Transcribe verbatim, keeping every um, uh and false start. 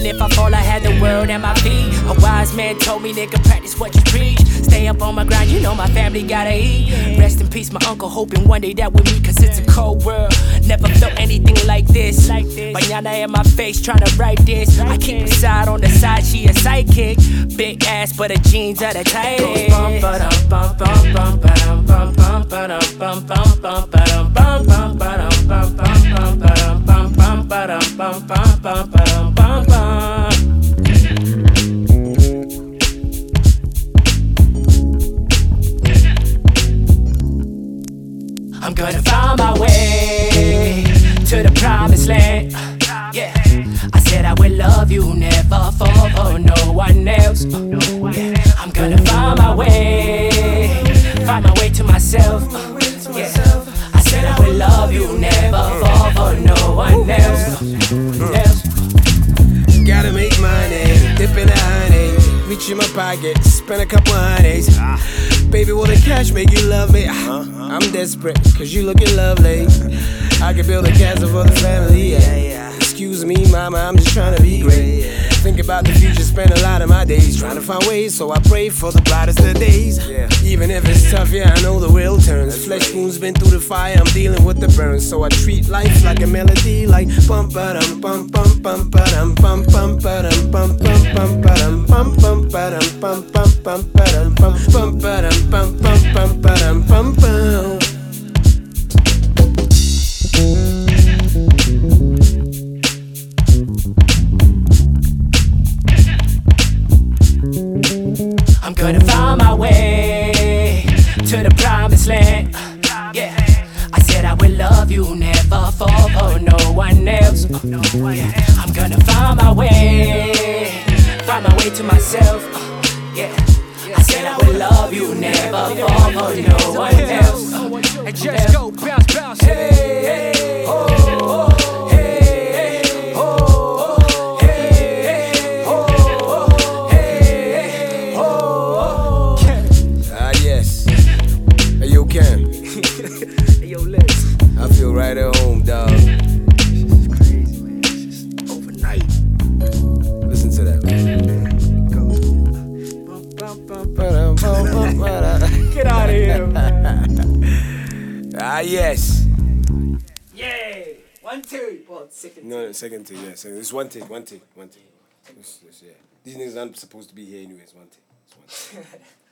Even if I fall, I had the world at my feet. A wise man told me, nigga, practice what you preach. Stay up on my grind, you know my family gotta eat. Rest in peace, my uncle, hoping one day that with me, cause it's a cold world. Never felt anything like this. Mañana in my face, tryna write this. I keep her side on the side, she a sidekick. Big ass, but her jeans are the tightest. Bum ba dum bum bum bum ba dum bum bum ba dum bum bum bum ba dum bum bum ba dum bum bum bum ba dum bum bum ba dum bum bum bum ba dum bum bum. I'm gonna find my way to the promised land. Yeah, I said I will love you, never fall for no one else. Yeah, I'm gonna find my way, find my way to myself. Yeah, I said I will love you, never fall for no one else. else. Gotta make money, dip in the honey, reach in my pocket, spend a couple honeys. Baby, will the cash make you love me? I'm desperate, cause you looking lovely. I could build a castle for the family, yeah. Excuse me, mama, I'm just trying to be great. Think about the future, spend a lot of my days trying to find ways, so I pray for the brightest of days. Even if it's tough, yeah, I know the wheel turns. Flesh wounds been through the fire, I'm dealing with the burns. So I treat life like a melody, like bum ba dum bum bum bum ba dum bum bum ba dum bum bum bum ba dum bum bum ba dum bum bum bum ba dum bum bum ba dum bum bum bum ba dum bum bum. I'm gonna find my way to the promised land. Yeah, I said I will love you, never fall for no one else. Yeah, I'm gonna find my way, find my way to myself. Yeah, I said I will love you, never fall for no one else. And just go bounce, bounce. Hey, hey, oh, oh. I feel right at home, dog. This is crazy, man. It's just overnight. Listen to that. Get out of here, man. Ah, yes. Yay! One, two. Well, second. No, second take, yeah. Second. It's one take, one take, one take. It's, it's, yeah. These niggas aren't supposed to be here anyways. One take. It's one take.